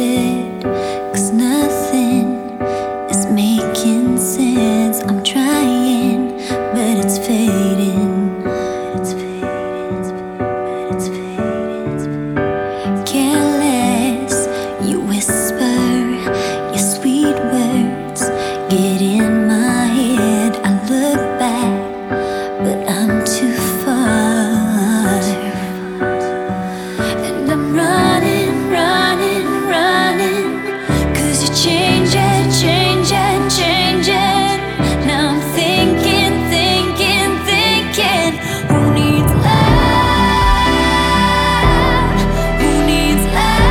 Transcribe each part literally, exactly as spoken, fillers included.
faded, 'cause nothing is making sense. I'm trying, but it's fading. It's fading, but it's fading. Careless, you whisper your sweet words, get in my head. I look back, but I'm too far, and I'm running, running, running, 'cause you're changing, changing, changing. Now I'm thinking, thinking, thinking, who needs love? Who needs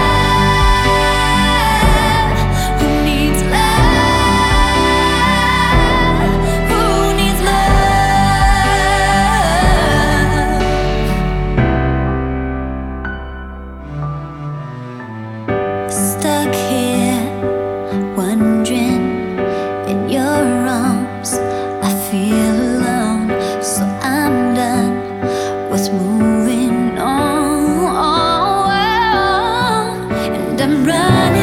love? Who needs love? Who needs love? Stuck here, wondering, in your arms I feel alone, so I'm done with moving on. And I'm running